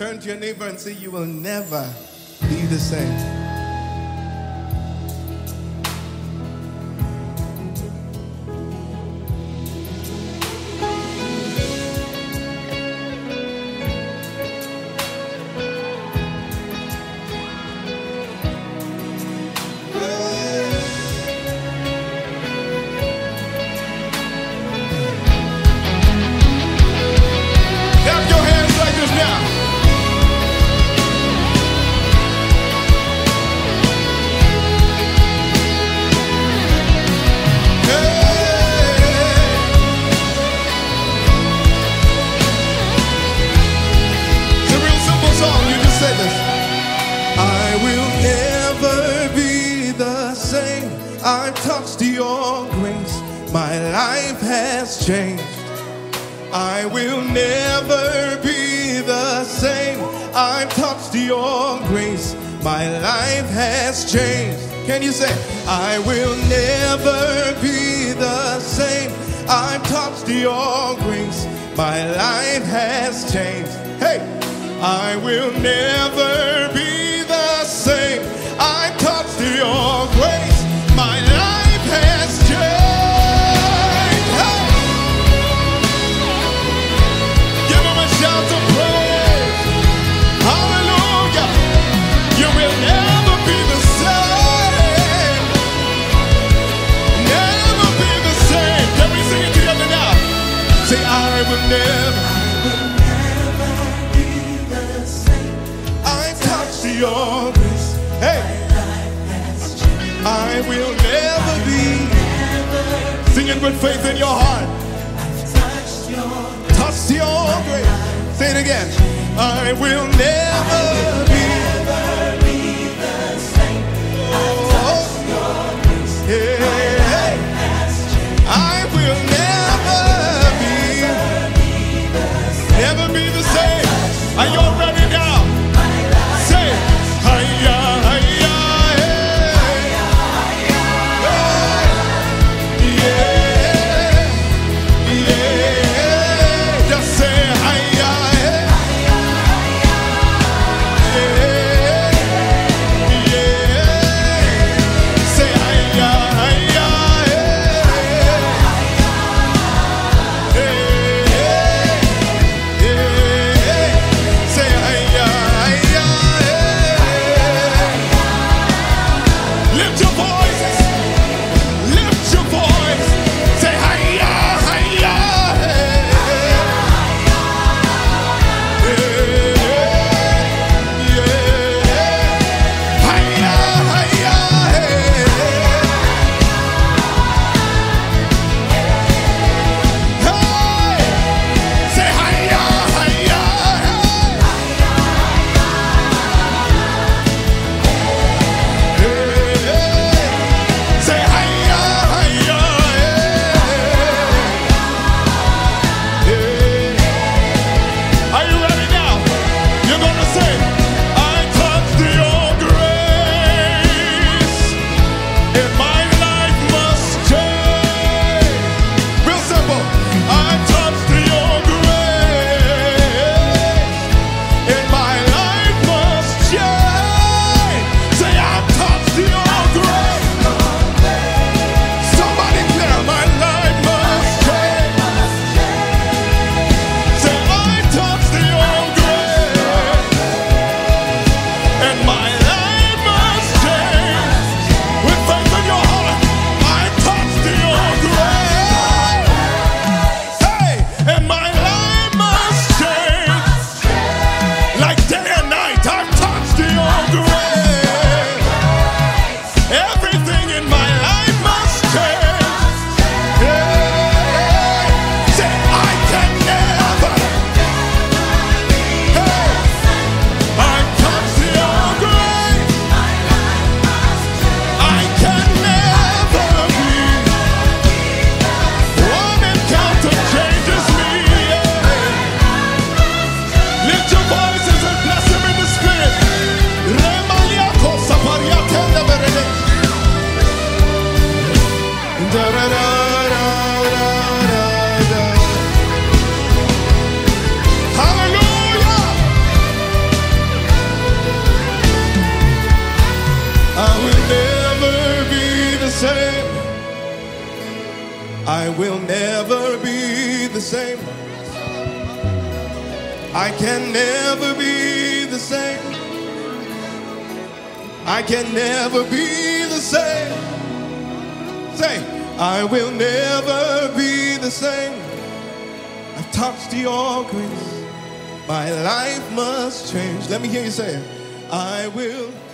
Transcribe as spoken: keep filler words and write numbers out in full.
Turn to your neighbor and say, you will never be the same. I've touched your grace, my life has changed. I will never be the same. I've touched your grace, my life has changed. Can you say, I will never be the same. I've touched your grace, my life has changed. Hey, I will never be the same. I've touched your grace. My life has changed. Hey! Give him a shout of praise. Hallelujah. You will never be the same. Never be the same. Can we sing it together now? Say, I will never, I will never be the same. I touched your grace. Hey! I will never be. Sing it with faith in your heart. Touch your, touch your grace. Say it again. I will never be. Never be the same. I touch your grace. Yeah. I will never be. Never be the same. Are you all ready now? Say, hiya. Say I will never be the same. I can never be the same. I can never be the same. Say, I will never be the same. I've touched your grace. My life must change. Let me hear you say it. I will.